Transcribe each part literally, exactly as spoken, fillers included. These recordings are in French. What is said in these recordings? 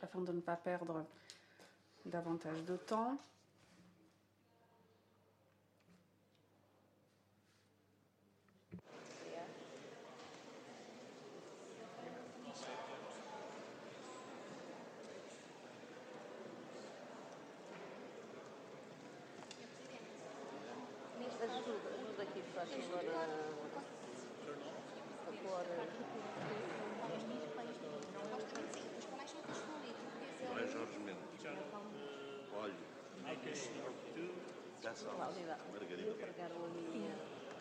afin de ne pas perdre davantage de temps. Ajuda aqui, faz favor, a pôr. Não é Jorge Mendes. Olha. Já sabe. Cláudia, Margarida. eu pregaram a minha.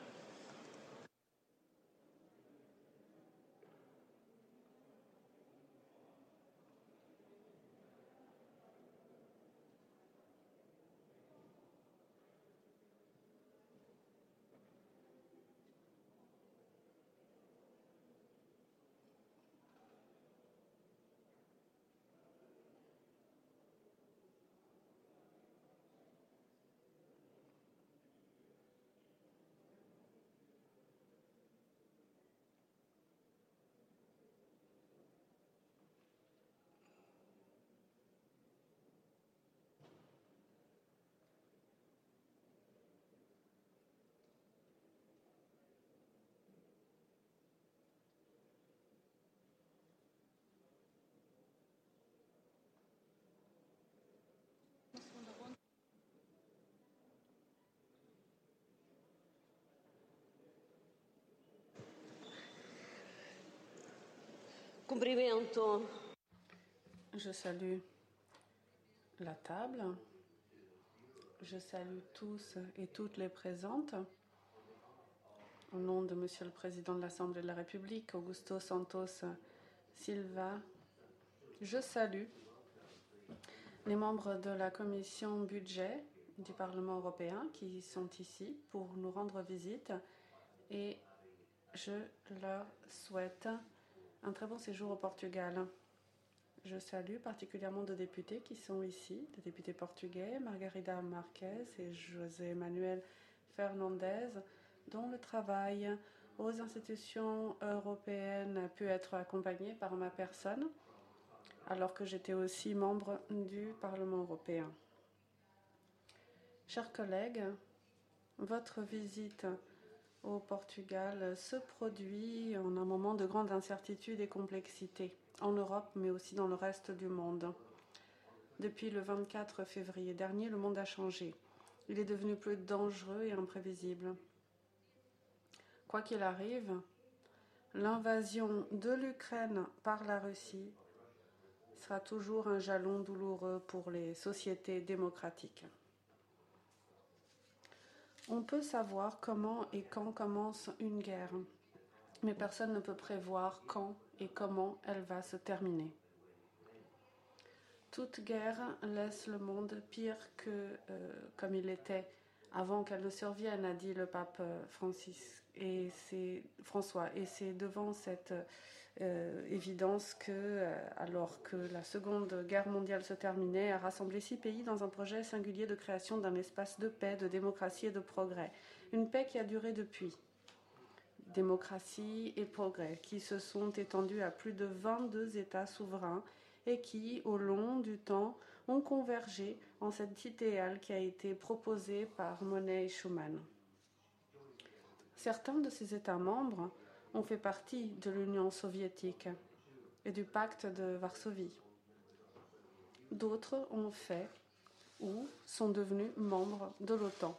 Cumprimento. Je salue la table. Je salue tous et toutes les présentes. Au nom de Monsieur le Président de l'Assemblée de la République, Augusto Santos Silva, je salue les membres de la commission budget du Parlement européen qui sont ici pour nous rendre visite et je leur souhaite un très bon séjour au Portugal. Je salue particulièrement deux députés qui sont ici, deux députés portugais, Margarida Marques et José Manuel Fernandez, dont le travail aux institutions européennes a pu être accompagné par ma personne, alors que j'étais aussi membre du Parlement européen. Chers collègues, votre visite au Portugal se produit en un moment de grande incertitude et complexité, en Europe, mais aussi dans le reste du monde. Depuis le vingt-quatre février dernier, le monde a changé. Il est devenu plus dangereux et imprévisible. Quoi qu'il arrive, l'invasion de l'Ukraine par la Russie sera toujours un jalon douloureux pour les sociétés démocratiques. On peut savoir comment et quand commence une guerre, mais personne ne peut prévoir quand et comment elle va se terminer. Toute guerre laisse le monde pire que euh, comme il était avant qu'elle ne survienne, a dit le pape Francis et c'est François. Et c'est devant cette euh, évidence que, euh, alors que la Seconde Guerre mondiale se terminait, a rassemblé six pays dans un projet singulier de création d'un espace de paix, de démocratie et de progrès. Une paix qui a duré depuis. Démocratie et progrès qui se sont étendus à plus de vingt-deux États souverains et qui, au long du temps, ont convergé en cet idéal qui a été proposé par Monnet et Schuman. Certains de ces États membres ont fait partie de l'Union soviétique et du pacte de Varsovie. D'autres ont fait ou sont devenus membres de l'OTAN.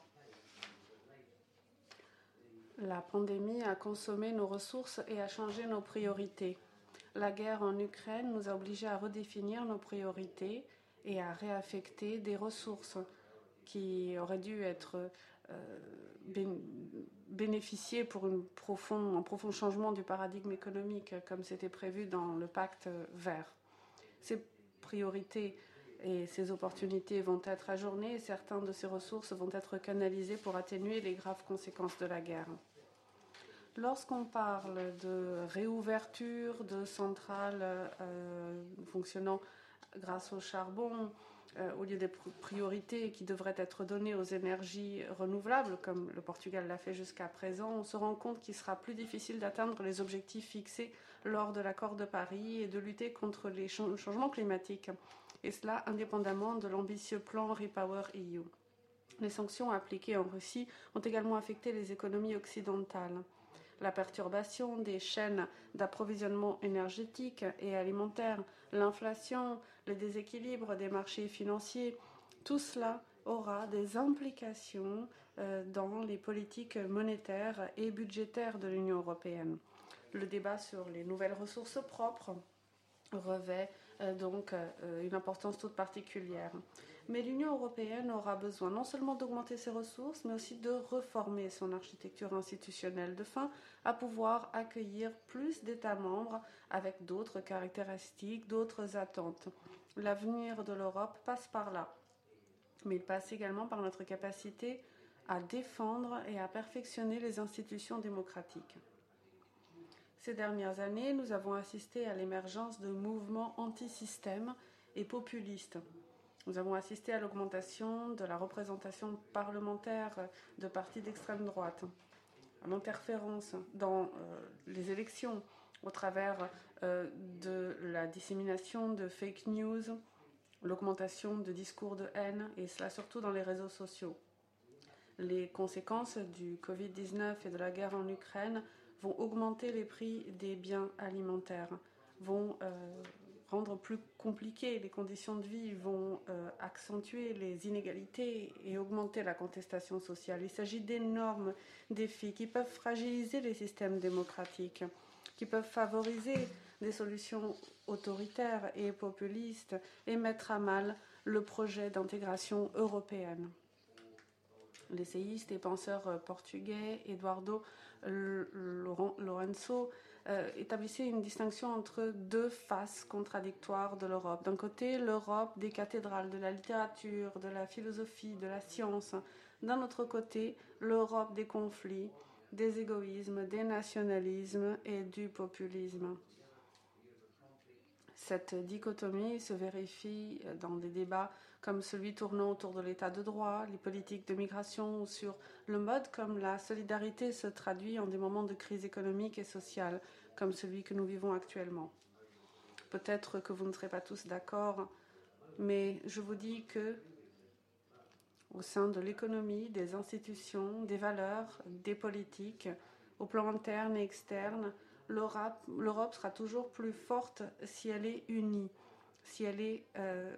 La pandémie a consommé nos ressources et a changé nos priorités. La guerre en Ukraine nous a obligés à redéfinir nos priorités et à réaffecter des ressources qui auraient dû être euh, bénéficiées pour une profond, un profond changement du paradigme économique comme c'était prévu dans le pacte vert. Ces priorités et ces opportunités vont être ajournées et certaines de ces ressources vont être canalisées pour atténuer les graves conséquences de la guerre. Lorsqu'on parle de réouverture de centrales euh, fonctionnant grâce au charbon, euh, au lieu des priorités qui devraient être données aux énergies renouvelables, comme le Portugal l'a fait jusqu'à présent, on se rend compte qu'il sera plus difficile d'atteindre les objectifs fixés lors de l'accord de Paris et de lutter contre les changements climatiques, et cela indépendamment de l'ambitieux plan Repower E U. Les sanctions appliquées en Russie ont également affecté les économies occidentales. La perturbation des chaînes d'approvisionnement énergétique et alimentaire, l'inflation, le déséquilibre des marchés financiers, tout cela aura des implications euh, dans les politiques monétaires et budgétaires de l'Union européenne. Le débat sur les nouvelles ressources propres revêt euh, donc euh, une importance toute particulière. Mais l'Union européenne aura besoin non seulement d'augmenter ses ressources, mais aussi de reformer son architecture institutionnelle, de fin à pouvoir accueillir plus d'États membres avec d'autres caractéristiques, d'autres attentes. L'avenir de l'Europe passe par là, mais il passe également par notre capacité à défendre et à perfectionner les institutions démocratiques. Ces dernières années, nous avons assisté à l'émergence de mouvements anti-système et populistes. Nous avons assisté à l'augmentation de la représentation parlementaire de partis d'extrême droite, à l'interférence dans euh, les élections au travers euh, de la dissémination de fake news, l'augmentation de discours de haine, et cela surtout dans les réseaux sociaux. Les conséquences du covid dix-neuf et de la guerre en Ukraine vont augmenter les prix des biens alimentaires, vont euh, rendre plus compliquées les conditions de vie, vont euh, accentuer les inégalités et augmenter la contestation sociale. Il s'agit d'énormes défis qui peuvent fragiliser les systèmes démocratiques, qui peuvent favoriser des solutions autoritaires et populistes et mettre à mal le projet d'intégration européenne. L'essayiste et penseur portugais Eduardo Lourenço euh, établissait une distinction entre deux faces contradictoires de l'Europe. D'un côté, l'Europe des cathédrales, de la littérature, de la philosophie, de la science. D'un autre côté, l'Europe des conflits, des égoïsmes, des nationalismes et du populisme. Cette dichotomie se vérifie dans des débats comme celui tournant autour de l'état de droit, les politiques de migration ou sur le mode comme la solidarité se traduit en des moments de crise économique et sociale, comme celui que nous vivons actuellement. Peut-être que vous ne serez pas tous d'accord, mais je vous dis que, au sein de l'économie, des institutions, des valeurs, des politiques, au plan interne et externe, l'Europe, l'Europe sera toujours plus forte si elle est unie, si elle est euh,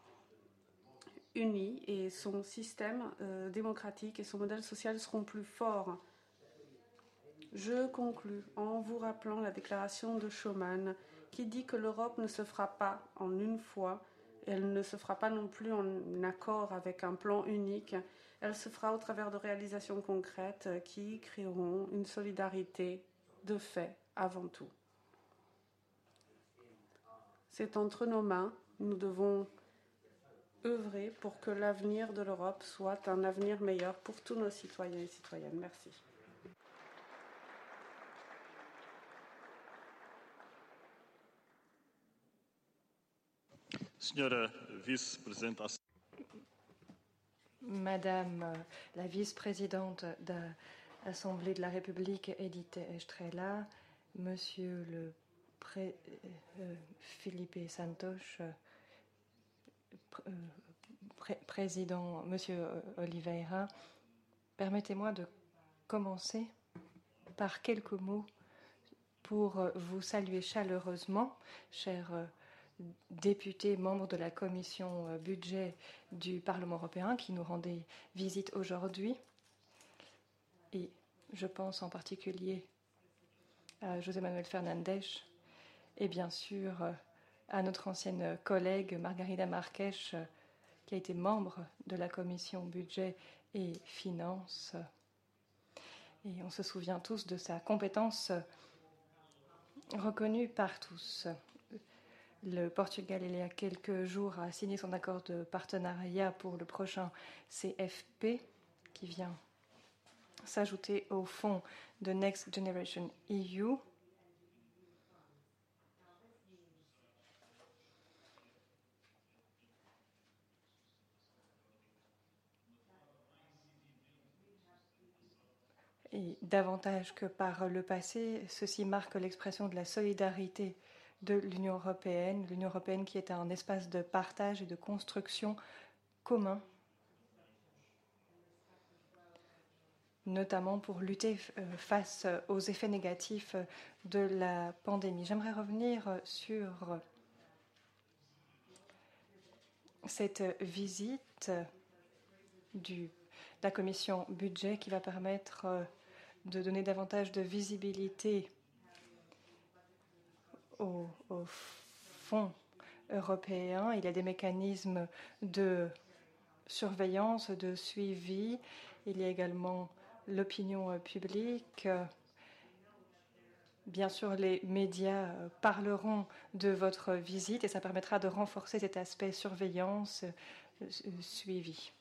unie et son système euh, démocratique et son modèle social seront plus forts. Je conclus en vous rappelant la déclaration de Schuman qui dit que l'Europe ne se fera pas en une fois, elle ne se fera pas non plus en accord avec un plan unique, elle se fera au travers de réalisations concrètes qui créeront une solidarité de fait avant tout. C'est entre nos mains, nous devons œuvrer pour que l'avenir de l'Europe soit un avenir meilleur pour tous nos citoyens et citoyennes. Merci. Senhora Vice-Presidente. Madame la vice-présidente de l'Assemblée de la République, Edith Estrela, Monsieur le pré, euh, Felipe Santos, euh, pré, Président, Monsieur Oliveira, permettez-moi de commencer par quelques mots pour vous saluer chaleureusement, chers députés, membres de la commission budget du Parlement européen qui nous rendaient visite aujourd'hui. Et je pense en particulier à José Manuel Fernandes et bien sûr à notre ancienne collègue Margarida Marques qui a été membre de la commission budget et finances. Et on se souvient tous de sa compétence reconnue par tous. Le Portugal, il y a quelques jours, a signé son accord de partenariat pour le prochain C F P qui vient s'ajouter au fonds de Next Generation E U. Et davantage que par le passé, ceci marque l'expression de la solidarité de l'Union européenne, l'Union européenne qui est un espace de partage et de construction commun, notamment pour lutter face aux effets négatifs de la pandémie. J'aimerais revenir sur cette visite du, de la commission budget qui va permettre de donner davantage de visibilité au, au fonds européen. Il y a des mécanismes de surveillance, de suivi. Il y a également l'opinion publique. Bien sûr, les médias parleront de votre visite et ça permettra de renforcer cet aspect surveillance, suivi.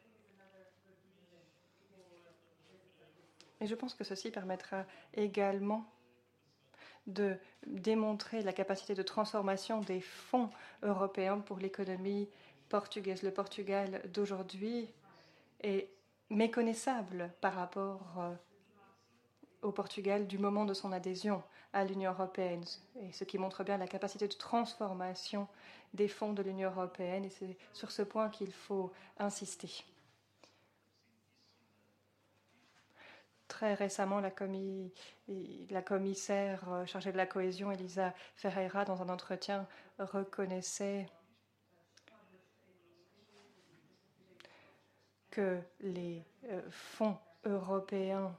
Et je pense que ceci permettra également de démontrer la capacité de transformation des fonds européens pour l'économie portugaise. Le Portugal d'aujourd'hui est méconnaissable par rapport au Portugal du moment de son adhésion à l'Union européenne, et ce qui montre bien la capacité de transformation des fonds de l'Union européenne, et c'est sur ce point qu'il faut insister. Très récemment, la, commis, la commissaire chargée de la cohésion, Elisa Ferreira, dans un entretien, reconnaissait que les fonds européens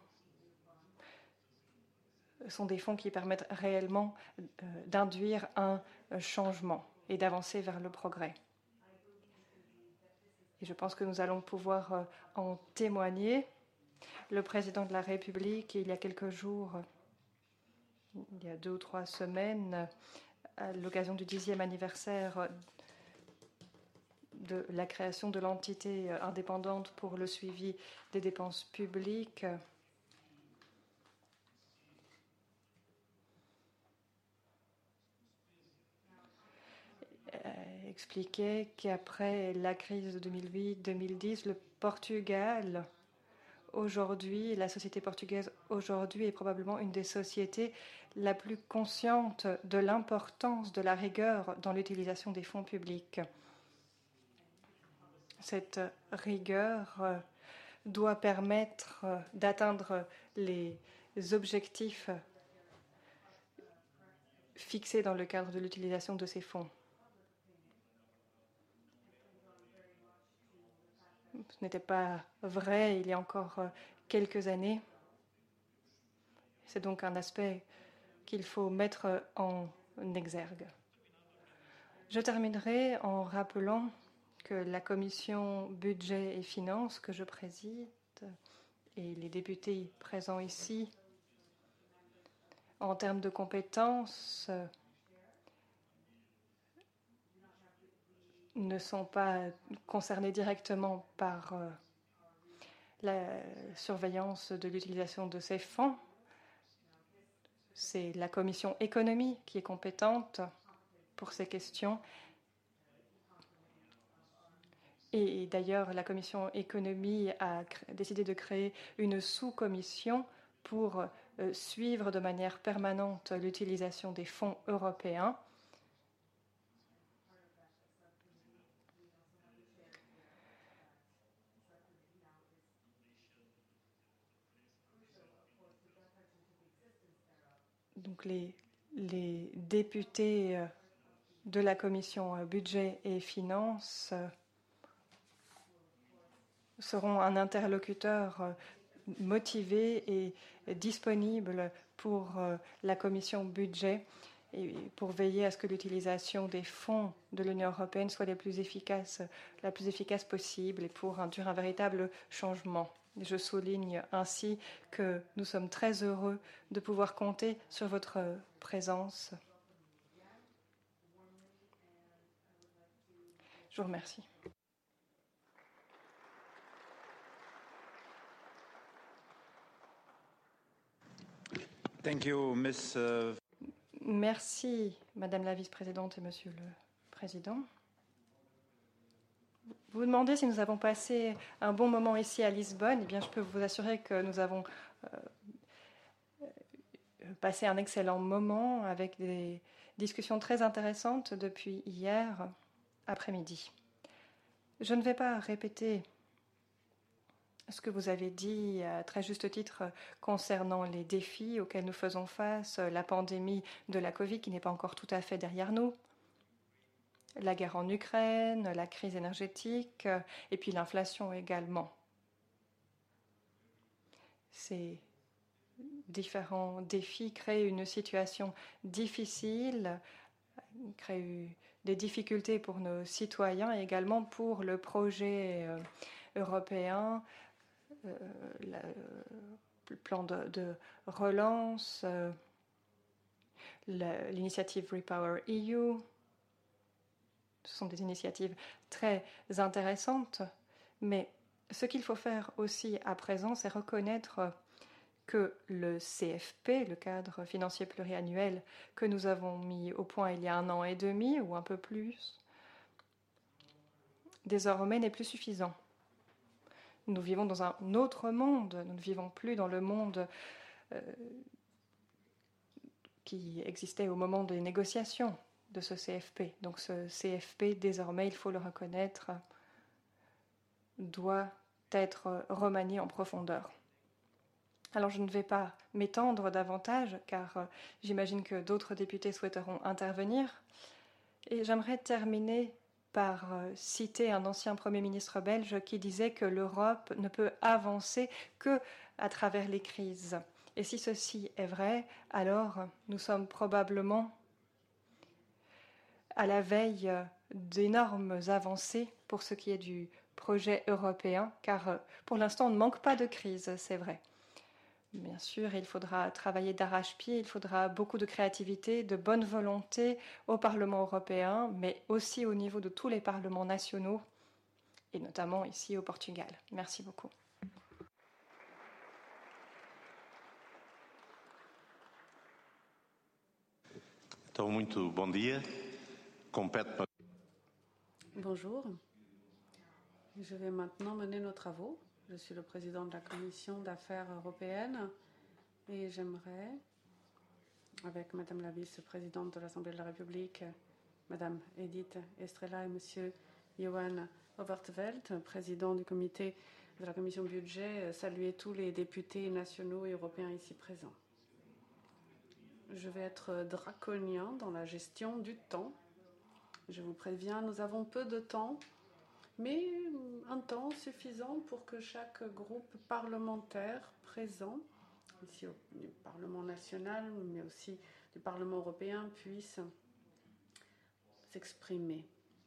sont des fonds qui permettent réellement d'induire un changement et d'avancer vers le progrès. Et je pense que nous allons pouvoir en témoigner. Le président de la République, il y a quelques jours, il y a deux ou trois semaines, à l'occasion du dixième anniversaire de la création de l'entité indépendante pour le suivi des dépenses publiques, expliquait qu'après la crise de deux mille huit deux mille dix, le Portugal, aujourd'hui, la société portugaise aujourd'hui est probablement une des sociétés la plus consciente de l'importance de la rigueur dans l'utilisation des fonds publics. Cette rigueur doit permettre d'atteindre les objectifs fixés dans le cadre de l'utilisation de ces fonds. Ce n'était pas vrai il y a encore quelques années. C'est donc un aspect qu'il faut mettre en exergue. Je terminerai en rappelant que la commission budget et finances que je préside et les députés présents ici, en termes de compétences, ne sont pas concernés directement par euh, la surveillance de l'utilisation de ces fonds. C'est la commission économie qui est compétente pour ces questions. Et d'ailleurs, la commission économie a décidé de créer une sous-commission pour euh, suivre de manière permanente l'utilisation des fonds européens. Donc les, les députés de la commission budget et finances seront un interlocuteur motivé et disponible pour la commission budget et pour veiller à ce que l'utilisation des fonds de l'Union européenne soit la plus efficace, la plus efficace possible et pour induire un véritable changement. Je souligne ainsi que nous sommes très heureux de pouvoir compter sur votre présence. Je vous remercie. Thank you, Miss Merci, Madame la vice-présidente et Monsieur le Président. vous demandez si nous avons passé un bon moment ici à Lisbonne. Eh bien, je peux vous assurer que nous avons euh, passé un excellent moment avec des discussions très intéressantes depuis hier après-midi. Je ne vais pas répéter ce que vous avez dit à très juste titre concernant les défis auxquels nous faisons face, la pandémie de la Covid qui n'est pas encore tout à fait derrière nous, la guerre en Ukraine, la crise énergétique et puis l'inflation également. Ces différents défis créent une situation difficile, créent des difficultés pour nos citoyens et également pour le projet européen, euh, la, le plan de, de relance, euh, l'initiative Repower E U. Ce sont des initiatives très intéressantes, mais ce qu'il faut faire aussi à présent, c'est reconnaître que le C F P, le cadre financier pluriannuel que nous avons mis au point il y a un an et demi ou un peu plus, désormais n'est plus suffisant. Nous vivons dans un autre monde, nous ne vivons plus dans le monde euh, qui existait au moment des négociations de ce C F P. Donc ce C F P, désormais, il faut le reconnaître, doit être remanié en profondeur. Alors je ne vais pas m'étendre davantage, car euh, j'imagine que d'autres députés souhaiteront intervenir. Et j'aimerais terminer par euh, citer un ancien Premier ministre belge qui disait que l'Europe ne peut avancer que à travers les crises. Et si ceci est vrai, alors nous sommes probablement à la veille d'énormes avancées pour ce qui est du projet européen, car pour l'instant on ne manque pas de crise, c'est vrai. Bien sûr, il faudra travailler d'arrache-pied, il faudra beaucoup de créativité, de bonne volonté au Parlement européen, mais aussi au niveau de tous les parlements nationaux, et notamment ici au Portugal. Merci beaucoup. Então, muito bom dia. Compete para... Bonjour. Je vais maintenant mener nos travaux. Je suis le président de la Commission d'affaires européennes et j'aimerais, avec Madame la vice-présidente de l'Assemblée de la République, Madame Edith Estrela et Monsieur Johan Overtveld, président du comité de la Commission budget, saluer tous les députés nationaux et européens ici présents. Je vais être draconien dans la gestion du temps. Je vous préviens, nous avons peu de temps, mais un temps suffisant pour que chaque groupe parlementaire présent, ici au du Parlement national, mais aussi du Parlement européen, puisse s'exprimer.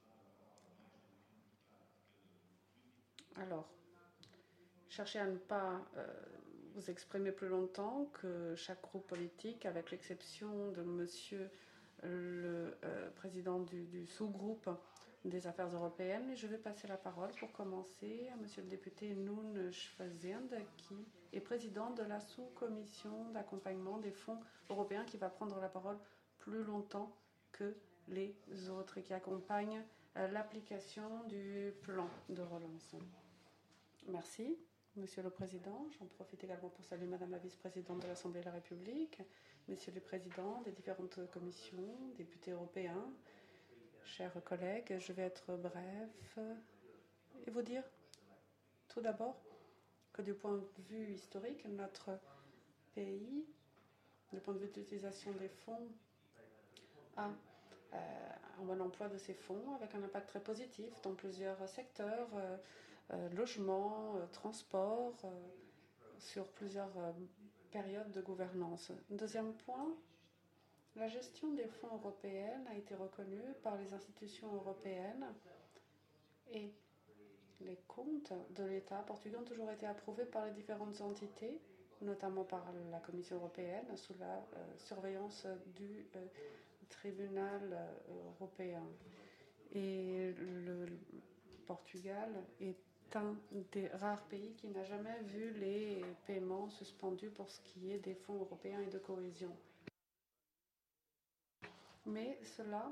Alors, cherchez à ne pas euh, vous exprimer plus longtemps que chaque groupe politique, avec l'exception de Monsieur le euh, président du, du sous-groupe des affaires européennes. Et je vais passer la parole pour commencer à Monsieur le député Noun Schwazend, qui est président de la sous-commission d'accompagnement des fonds européens, qui va prendre la parole plus longtemps que les autres et qui accompagne euh, l'application du plan de relance. Merci, Monsieur le Président. J'en profite également pour saluer Madame la vice-présidente de l'Assemblée de la République, Messieurs les présidents des différentes commissions, députés européens, chers collègues. Je vais être bref et vous dire tout d'abord que du point de vue historique, notre pays, du point de vue de l'utilisation des fonds, a euh, un bon emploi de ces fonds avec un impact très positif dans plusieurs secteurs, euh, euh, logement, euh, transport, euh, sur plusieurs euh, périodes de gouvernance. Deuxième point, la gestion des fonds européens a été reconnue par les institutions européennes et les comptes de l'État portugais ont toujours été approuvés par les différentes entités, notamment par la Commission européenne, sous la euh, surveillance du euh, tribunal euh, européen. Et le, le Portugal est un des rares pays qui n'a jamais vu les paiements suspendus pour ce qui est des fonds européens et de cohésion. Mais cela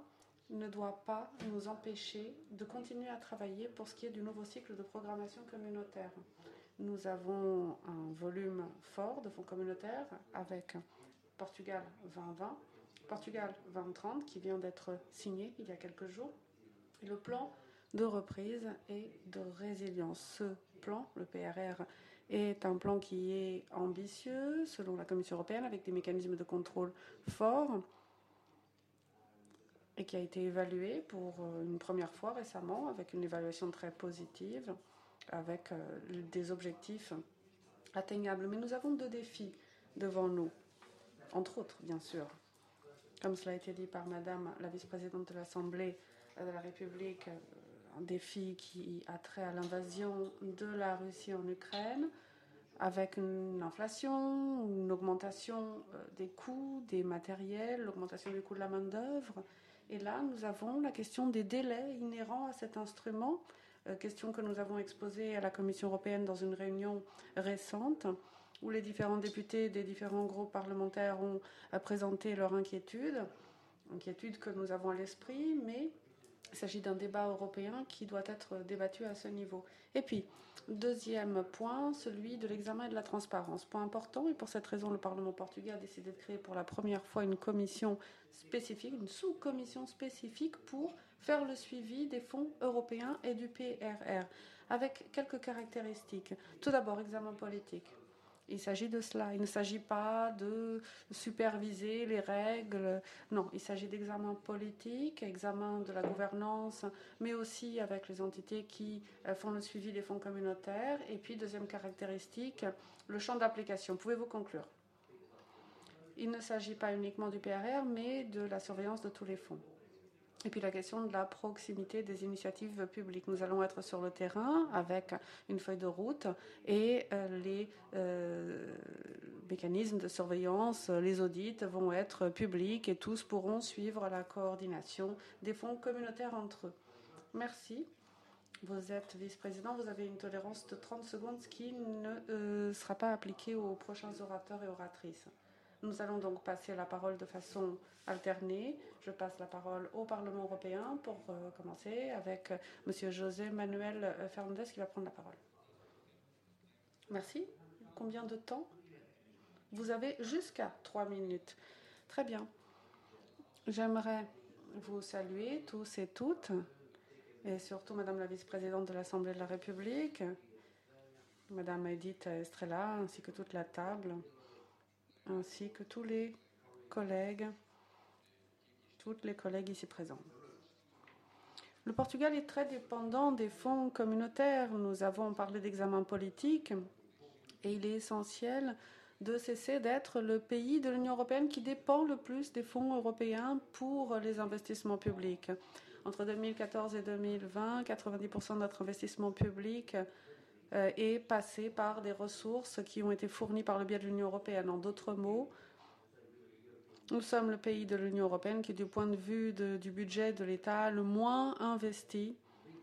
ne doit pas nous empêcher de continuer à travailler pour ce qui est du nouveau cycle de programmation communautaire. Nous avons un volume fort de fonds communautaires avec Portugal vingt vingt, Portugal vingt trente qui vient d'être signé il y a quelques jours, et le plan de reprise et de résilience. Ce plan, le P R R, est un plan qui est ambitieux selon la Commission européenne avec des mécanismes de contrôle forts et qui a été évalué pour une première fois récemment avec une évaluation très positive, avec des objectifs atteignables. Mais nous avons deux défis devant nous, entre autres, bien sûr. Comme cela a été dit par Madame la vice-présidente de l'Assemblée de la République, un défi qui a trait à l'invasion de la Russie en Ukraine, avec une inflation, une augmentation des coûts, des matériels, l'augmentation du coût de la main-d'œuvre. Et là, nous avons la question des délais inhérents à cet instrument, euh, question que nous avons exposée à la Commission européenne dans une réunion récente, où les différents députés des différents groupes parlementaires ont euh, présenté leur inquiétude, inquiétude que nous avons à l'esprit, mais il s'agit d'un débat européen qui doit être débattu à ce niveau. Et puis, deuxième point, celui de l'examen et de la transparence. Point important, et pour cette raison, le Parlement portugais a décidé de créer pour la première fois une commission spécifique, une sous-commission spécifique pour faire le suivi des fonds européens et du P R R, avec quelques caractéristiques. Tout d'abord, examen politique. Il s'agit de cela. Il ne s'agit pas de superviser les règles. Non, il s'agit d'examen politique, examen de la gouvernance, mais aussi avec les entités qui font le suivi des fonds communautaires. Et puis, deuxième caractéristique, le champ d'application. Pouvez-vous conclure? Il ne s'agit pas uniquement du P R R, mais de la surveillance de tous les fonds. Et puis la question de la proximité des initiatives publiques. Nous allons être sur le terrain avec une feuille de route et euh, les euh, mécanismes de surveillance, les audits vont être publics et tous pourront suivre la coordination des fonds communautaires entre eux. Merci. Vous êtes vice-président, vous avez une tolérance de trente secondes, ce qui ne euh, sera pas appliqué aux prochains orateurs et oratrices. Nous allons donc passer la parole de façon alternée. Je passe la parole au Parlement européen pour euh, commencer avec euh, M. José Manuel euh, Fernandez qui va prendre la parole. Merci. Combien de temps? Vous avez jusqu'à trois minutes. Très bien. J'aimerais vous saluer tous et toutes, et surtout Madame la vice-présidente de l'Assemblée de la République, Madame Edith Estrella, ainsi que toute la table, ainsi que tous les collègues, toutes les collègues ici présents. Le Portugal est très dépendant des fonds communautaires. Nous avons parlé d'examen politique et il est essentiel de cesser d'être le pays de l'Union européenne qui dépend le plus des fonds européens pour les investissements publics. Entre deux mille quatorze et deux mille vingt, quatre-vingt-dix pour cent de notre investissement public est passé par des ressources qui ont été fournies par le biais de l'Union européenne. En d'autres mots, nous sommes le pays de l'Union européenne qui, du point de vue de, du budget de l'État, le moins investi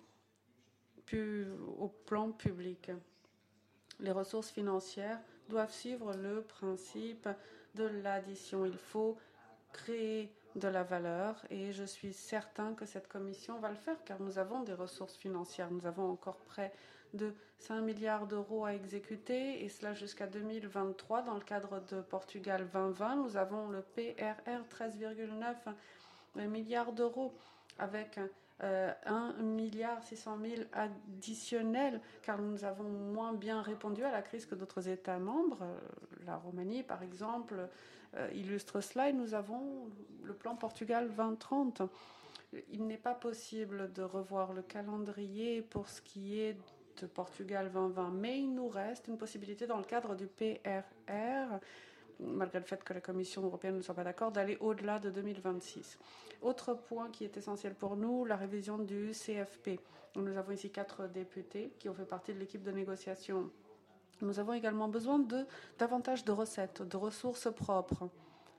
au plan public. Les ressources financières doivent suivre le principe de l'addition. Il faut créer de la valeur et je suis certain que cette commission va le faire car nous avons des ressources financières. Nous avons encore près de cinq milliards d'euros à exécuter et cela jusqu'à deux mille vingt-trois. Dans le cadre de Portugal vingt vingt, nous avons le P R R treize virgule neuf milliards d'euros avec euh, un milliard six cent mille additionnels car nous avons moins bien répondu à la crise que d'autres États membres. La Roumanie, par exemple, euh, illustre cela et nous avons le plan Portugal vingt trente. Il n'est pas possible de revoir le calendrier pour ce qui est de Portugal vingt vingt, mais il nous reste une possibilité dans le cadre du P R R, malgré le fait que la Commission européenne ne soit pas d'accord, d'aller au-delà de deux mille vingt-six. Autre point qui est essentiel pour nous, la révision du C F P. Nous avons ici quatre députés qui ont fait partie de l'équipe de négociation. Nous avons également besoin de davantage de recettes, de ressources propres,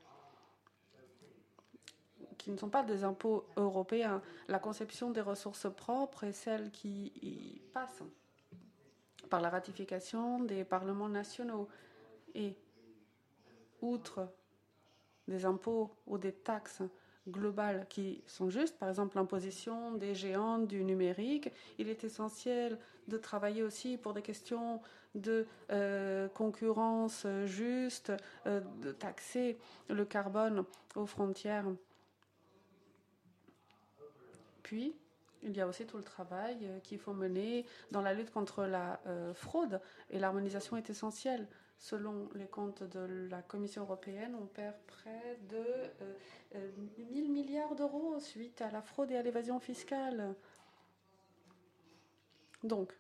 qui ne sont pas des impôts européens. La conception des ressources propres est celle qui passe par la ratification des parlements nationaux. Et outre des impôts ou des taxes globales qui sont justes, par exemple l'imposition des géants du numérique. Il est essentiel de travailler aussi pour des questions de euh, concurrence juste, euh, de taxer le carbone aux frontières. Puis, il y a aussi tout le travail euh, qu'il faut mener dans la lutte contre la euh, fraude, et l'harmonisation est essentielle. Selon les comptes de la Commission européenne, on perd près de euh, euh, mille milliards d'euros suite à la fraude et à l'évasion fiscale. Donc,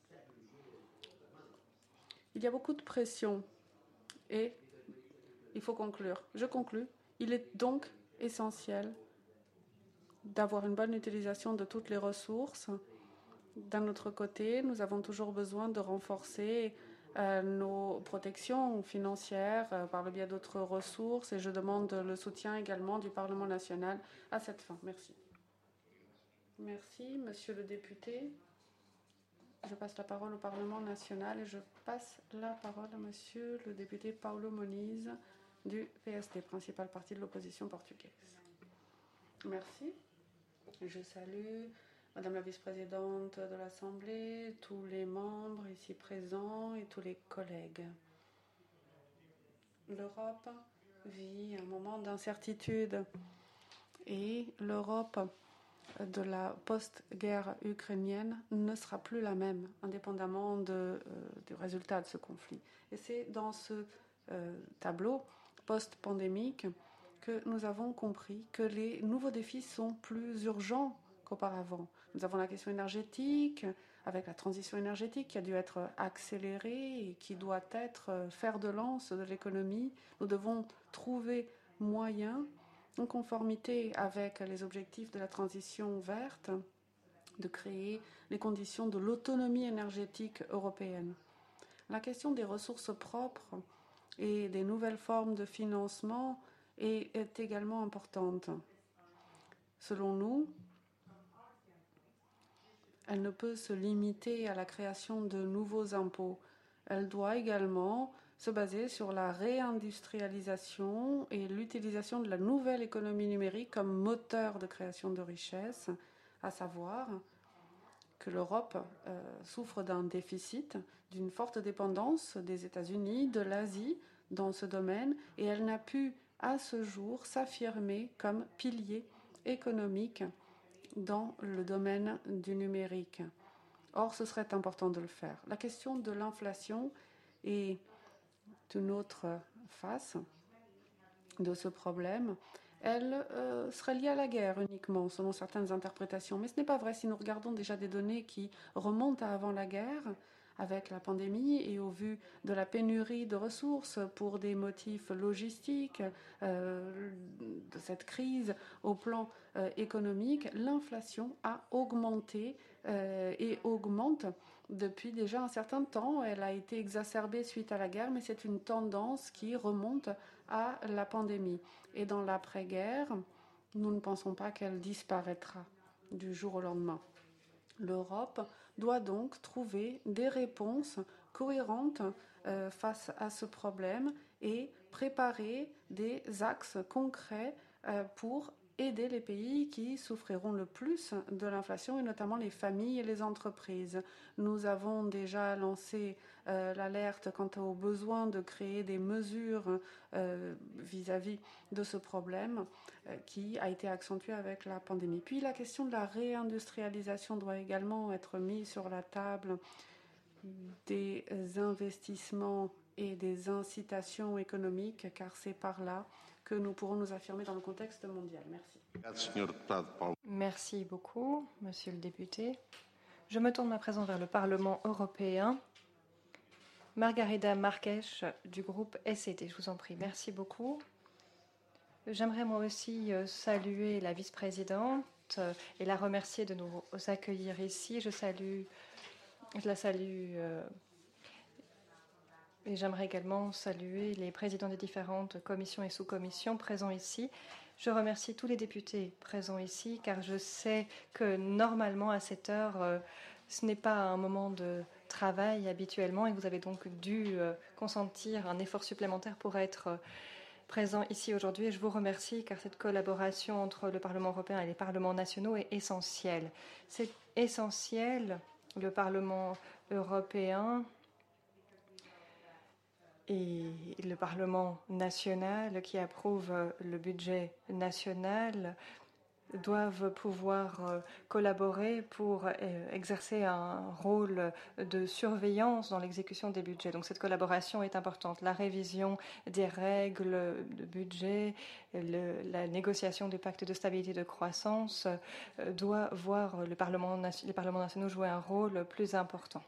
il y a beaucoup de pression et il faut conclure. Je conclus. Il est donc essentiel d'avoir une bonne utilisation de toutes les ressources. D'un autre côté, nous avons toujours besoin de renforcer euh, nos protections financières euh, par le biais d'autres ressources, et je demande le soutien également du Parlement national à cette fin. Merci. Merci, Monsieur le député. Je passe la parole au Parlement national et je passe la parole à Monsieur le député Paulo Moniz du P S D, principal parti de l'opposition portugaise. Merci. Je salue Madame la vice-présidente de l'Assemblée, tous les membres ici présents et tous les collègues. L'Europe vit un moment d'incertitude et l'Europe de la post-guerre ukrainienne ne sera plus la même, indépendamment de, euh, du résultat de ce conflit. Et c'est dans ce euh, tableau post-pandémique que nous avons compris que les nouveaux défis sont plus urgents qu'auparavant. Nous avons la question énergétique, avec la transition énergétique qui a dû être accélérée et qui doit être fer de lance de l'économie. Nous devons trouver moyen, en conformité avec les objectifs de la transition verte, de créer les conditions de l'autonomie énergétique européenne. La question des ressources propres et des nouvelles formes de financement est, est également importante. Selon nous, elle ne peut se limiter à la création de nouveaux impôts. Elle doit également se baser sur la réindustrialisation et l'utilisation de la nouvelle économie numérique comme moteur de création de richesses, à savoir que l'Europe euh, souffre d'un déficit, d'une forte dépendance des États-Unis, de l'Asie dans ce domaine, et elle n'a pu à ce jour s'affirmer comme pilier économique dans le domaine du numérique. Or, ce serait important de le faire. La question de l'inflation est une autre face de ce problème. Elle euh, serait liée à la guerre uniquement, selon certaines interprétations. Mais ce n'est pas vrai si nous regardons déjà des données qui remontent à avant la guerre, avec la pandémie et au vu de la pénurie de ressources pour des motifs logistiques, euh, de cette crise au plan euh, économique, l'inflation a augmenté euh, et augmente depuis déjà un certain temps. Elle a été exacerbée suite à la guerre, mais c'est une tendance qui remonte à la pandémie. Et dans l'après-guerre, nous ne pensons pas qu'elle disparaîtra du jour au lendemain. L'Europe doit donc trouver des réponses cohérentes euh, face à ce problème et préparer des axes concrets euh, pour aider les pays qui souffriront le plus de l'inflation, et notamment les familles et les entreprises. Nous avons déjà lancé euh, l'alerte quant au besoin de créer des mesures euh, vis-à-vis de ce problème euh, qui a été accentué avec la pandémie. Puis la question de la réindustrialisation doit également être mise sur la table, des investissements et des incitations économiques, car c'est par là que nous pourrons nous affirmer dans le contexte mondial. Merci. Merci beaucoup, Monsieur le député. Je me tourne à présent vers le Parlement européen. Margarida Marques du groupe S et D, je vous en prie. Merci beaucoup. J'aimerais moi aussi saluer la vice-présidente et la remercier de nous accueillir ici. Je salue, je la salue euh, et j'aimerais également saluer les présidents des différentes commissions et sous-commissions présents ici. Je remercie tous les députés présents ici, car je sais que normalement, à cette heure, euh, ce n'est pas un moment de travail habituellement, et vous avez donc dû euh, consentir un effort supplémentaire pour être présent ici aujourd'hui et je vous remercie car cette collaboration entre le Parlement européen et les parlements nationaux est essentielle. C'est essentiel, le Parlement européen et le Parlement national qui approuve le budget national doivent pouvoir collaborer pour exercer un rôle de surveillance dans l'exécution des budgets. Donc cette collaboration est importante. La révision des règles de budget, le, la négociation du pacte de stabilité et de croissance doit voir le Parlement, les parlements nationaux jouer un rôle plus important.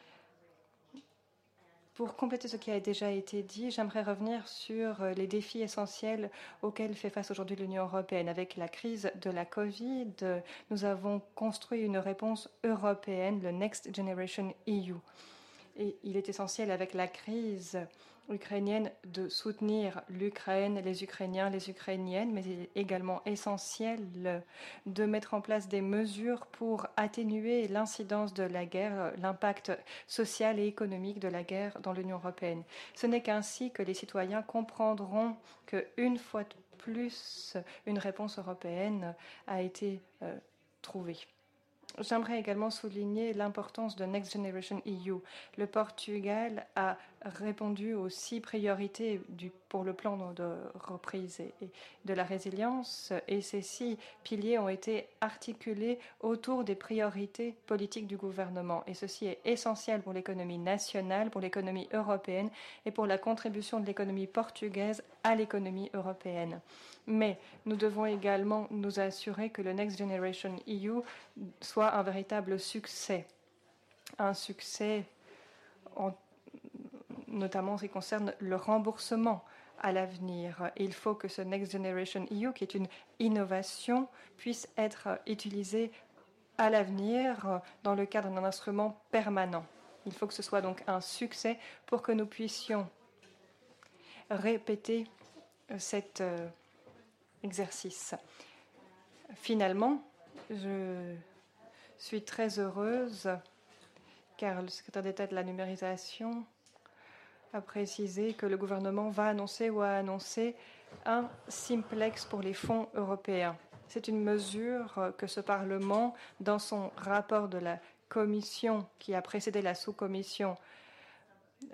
Pour compléter ce qui a déjà été dit, j'aimerais revenir sur les défis essentiels auxquels fait face aujourd'hui l'Union européenne. Avec la crise de la Covid, nous avons construit une réponse européenne, le Next Generation E U. Et il est essentiel avec la crise ukrainienne de soutenir l'Ukraine, les Ukrainiens, les Ukrainiennes, mais il est également essentiel de mettre en place des mesures pour atténuer l'incidence de la guerre, l'impact social et économique de la guerre dans l'Union européenne. Ce n'est qu'ainsi que les citoyens comprendront qu'une fois de plus, une réponse européenne a été euh, trouvée. J'aimerais également souligner l'importance de Next Generation E U. Le Portugal a répondu aux six priorités du, pour le plan de reprise et, et de la résilience, et ces six piliers ont été articulés autour des priorités politiques du gouvernement. Et ceci est essentiel pour l'économie nationale, pour l'économie européenne et pour la contribution de l'économie portugaise à l'économie européenne. Mais nous devons également nous assurer que le Next Generation E U soit un véritable succès. Un succès, en, notamment en ce qui concerne le remboursement à l'avenir. Il faut que ce Next Generation E U, qui est une innovation, puisse être utilisé à l'avenir dans le cadre d'un instrument permanent. Il faut que ce soit donc un succès pour que nous puissions répéter cet euh, exercice. Finalement, je suis très heureuse car le secrétaire d'État de la numérisation a précisé que le gouvernement va annoncer ou a annoncé un simplex pour les fonds européens. C'est une mesure que ce Parlement, dans son rapport de la commission qui a précédé la sous-commission, euh,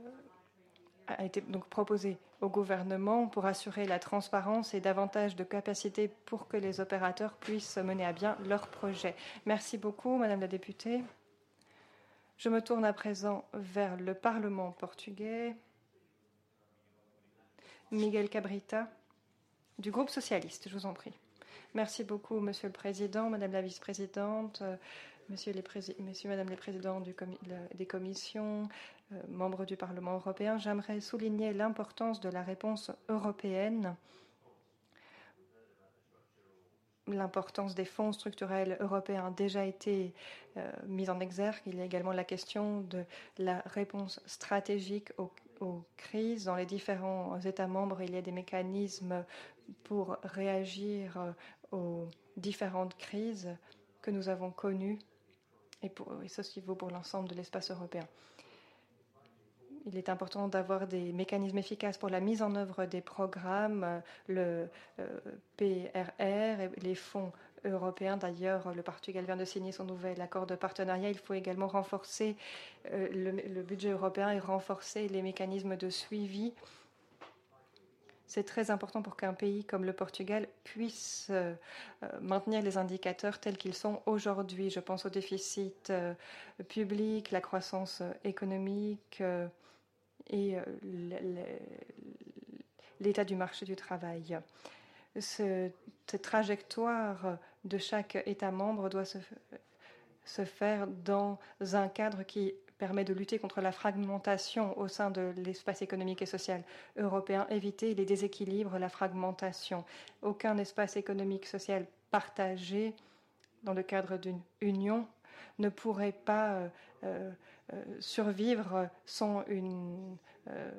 a été donc proposé au gouvernement pour assurer la transparence et davantage de capacité pour que les opérateurs puissent mener à bien leurs projets. Merci beaucoup, Madame la députée. Je me tourne à présent vers le Parlement portugais. Miguel Cabrita, du groupe socialiste, je vous en prie. Merci beaucoup, Monsieur le Président, Madame la vice-présidente, Monsieur les Messieurs, Madame les présidents du comi des commissions, euh, membres du Parlement européen. J'aimerais souligner l'importance de la réponse européenne, l'importance des fonds structurels européens a déjà été euh, mise en exergue. Il y a également la question de la réponse stratégique aux, aux crises. Dans les différents États membres, il y a des mécanismes pour réagir aux différentes crises que nous avons connues, et, pour, et ceci vaut pour l'ensemble de l'espace européen. Il est important d'avoir des mécanismes efficaces pour la mise en œuvre des programmes, le euh, P R R et les fonds européens. D'ailleurs, le Portugal vient de signer son nouvel accord de partenariat. Il faut également renforcer euh, le, le budget européen et renforcer les mécanismes de suivi. C'est très important pour qu'un pays comme le Portugal puisse euh, maintenir les indicateurs tels qu'ils sont aujourd'hui. Je pense au déficit euh, public, la croissance économique euh, et euh, l'état du marché du travail. Ce, cette trajectoire de chaque État membre doit se, se faire dans un cadre qui permet de lutter contre la fragmentation au sein de l'espace économique et social européen, éviter les déséquilibres, la fragmentation. Aucun espace économique et social partagé dans le cadre d'une union ne pourrait pas euh, euh, survivre sans une... Euh,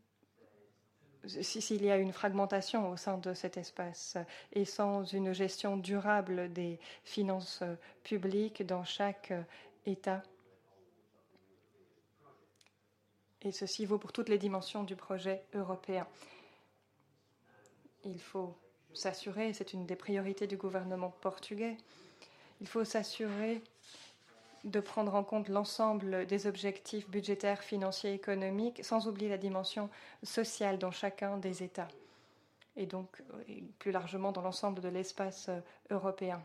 s'il y a une fragmentation au sein de cet espace et sans une gestion durable des finances publiques dans chaque État. Et ceci vaut pour toutes les dimensions du projet européen. il faut s'assurer, c'est une des priorités du gouvernement portugais, il faut s'assurer de prendre en compte l'ensemble des objectifs budgétaires, financiers, économiques, sans oublier la dimension sociale dans chacun des États, et donc et plus largement dans l'ensemble de l'espace européen.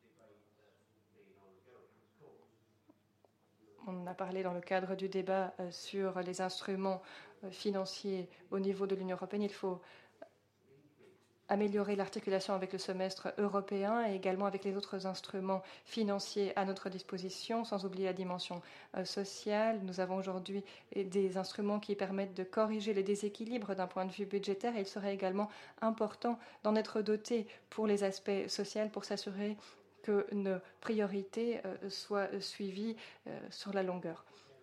On a parlé dans le cadre du débat sur les instruments financiers au niveau de l'Union européenne. Il faut améliorer l'articulation avec le semestre européen et également avec les autres instruments financiers à notre disposition, sans oublier la dimension sociale. Nous avons aujourd'hui des instruments qui permettent de corriger les déséquilibres d'un point de vue budgétaire, et il serait également important d'en être doté pour les aspects sociaux, pour s'assurer que nos priorités soient suivies sur la longueur.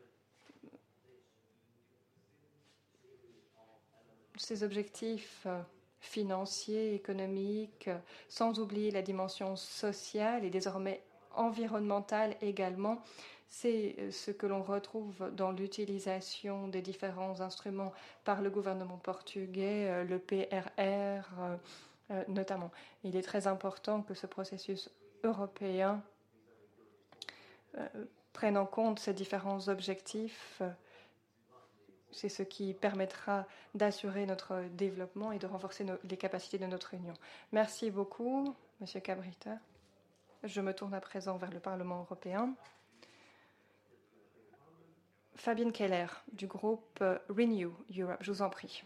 Ces objectifs financiers, économiques, sans oublier la dimension sociale et désormais environnementale également, c'est ce que l'on retrouve dans l'utilisation des différents instruments par le gouvernement portugais, le P R R notamment. Il est très important que ce processus européen euh, prenne en compte ces différents objectifs. C'est ce qui permettra d'assurer notre développement et de renforcer nos, les capacités de notre Union. Merci beaucoup, Monsieur Cabrita. Je me tourne à présent vers le Parlement européen. Fabienne Keller, du groupe Renew Europe. Je vous en prie.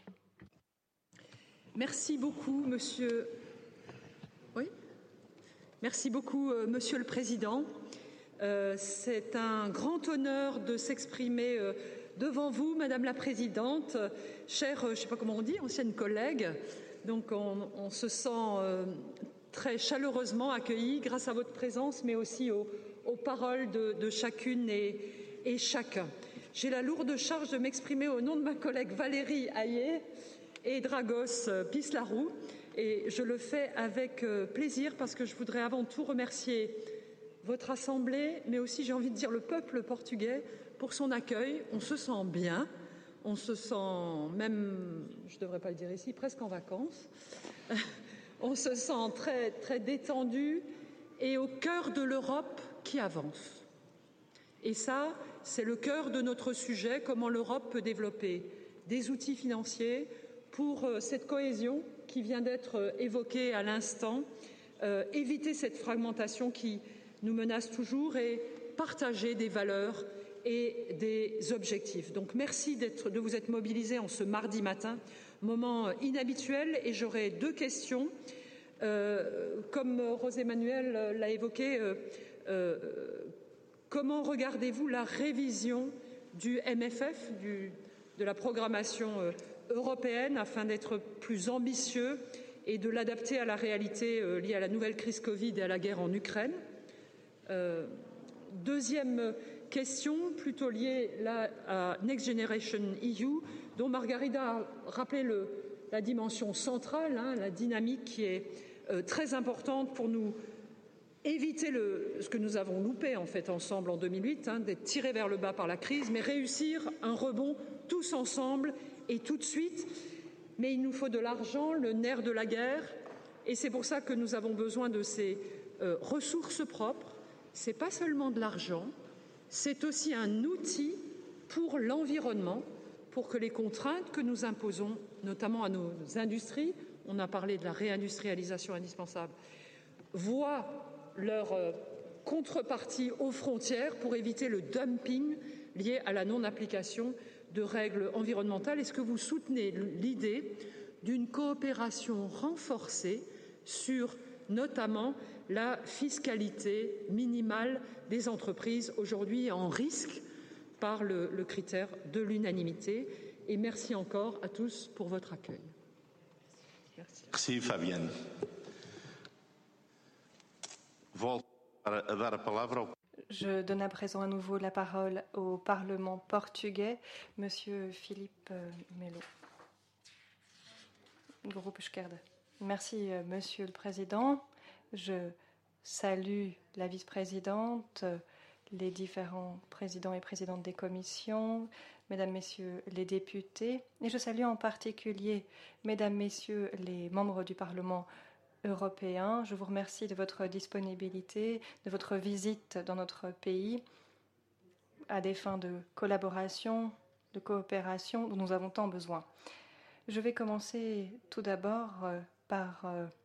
Merci beaucoup, Monsieur. Oui. Merci beaucoup, euh, Monsieur le Président. Euh, c'est un grand honneur de s'exprimer euh, devant vous, Madame la Présidente, chère, euh, je ne sais pas comment on dit, ancienne collègue. Donc, on, on se sent euh, très chaleureusement accueillis grâce à votre présence, mais aussi aux, aux paroles de, de chacune et, et chacun. J'ai la lourde charge de m'exprimer au nom de ma collègue Valérie Hayé et Dragos Pislarou. Et je le fais avec plaisir parce que je voudrais avant tout remercier votre Assemblée, mais aussi, j'ai envie de dire, le peuple portugais pour son accueil. On se sent bien, on se sent même, je ne devrais pas le dire ici, presque en vacances. On se sent très, très détendu et au cœur de l'Europe qui avance. Et ça, c'est le cœur de notre sujet, comment l'Europe peut développer des outils financiers pour cette cohésion qui vient d'être évoquée à l'instant, euh, éviter cette fragmentation qui nous menace toujours et partager des valeurs et des objectifs. Donc merci d'être, de vous être mobilisés en ce mardi matin, moment inhabituel, et j'aurai deux questions. Euh, comme José Manuel l'a évoqué, euh, euh, comment regardez-vous la révision du M F F, du, de la programmation euh, européenne, afin d'être plus ambitieux et de l'adapter à la réalité euh, liée à la nouvelle crise Covid et à la guerre en Ukraine. Euh, deuxième question, plutôt liée là, à Next Generation E U, dont Margarida a rappelé le, la dimension centrale, hein, la dynamique qui est euh, très importante pour nous éviter le, ce que nous avons loupé en fait ensemble en deux mille huit, hein, d'être tirés vers le bas par la crise, mais réussir un rebond tous ensemble et tout de suite. Mais il nous faut de l'argent, le nerf de la guerre, et c'est pour ça que nous avons besoin de ces euh, ressources propres. Ce n'est pas seulement de l'argent, c'est aussi un outil pour l'environnement, pour que les contraintes que nous imposons, notamment à nos industries, on a parlé de la réindustrialisation indispensable, voient leur euh, contrepartie aux frontières pour éviter le dumping lié à la non-application de règles environnementales. Est-ce que vous soutenez l'idée d'une coopération renforcée sur notamment la fiscalité minimale des entreprises aujourd'hui en risque par le, le critère de l'unanimité? Et merci encore à tous pour votre accueil. Merci. Merci, Fabienne. Volto a dar a palavra ao... Je donne à présent à nouveau la parole au Parlement portugais, Monsieur Philippe Melo, groupe Esquerda. Merci, Monsieur le Président. Je salue la vice-présidente, les différents présidents et présidentes des commissions, Mesdames, Messieurs les députés, et je salue en particulier Mesdames, Messieurs les membres du Parlement européen. Je vous remercie de votre disponibilité, de votre visite dans notre pays à des fins de collaboration, de coopération dont nous avons tant besoin. Je vais commencer tout d'abord par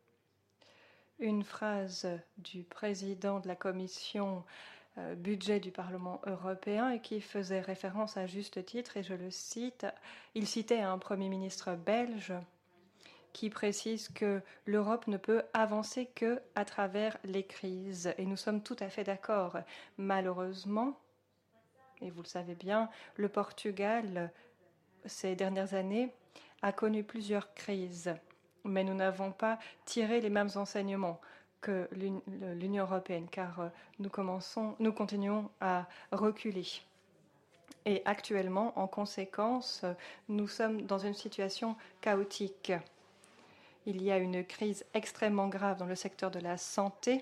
une phrase du président de la commission euh, budget du Parlement européen et qui faisait référence à juste titre, et je le cite, il citait un Premier ministre belge qui précise que l'Europe ne peut avancer que à travers les crises. Et nous sommes tout à fait d'accord. Malheureusement, et vous le savez bien, le Portugal, ces dernières années, a connu plusieurs crises. Mais nous n'avons pas tiré les mêmes enseignements que l'Union européenne, car nous, commençons, nous continuons à reculer. Et actuellement, en conséquence, nous sommes dans une situation chaotique. Il y a une crise extrêmement grave dans le secteur de la santé.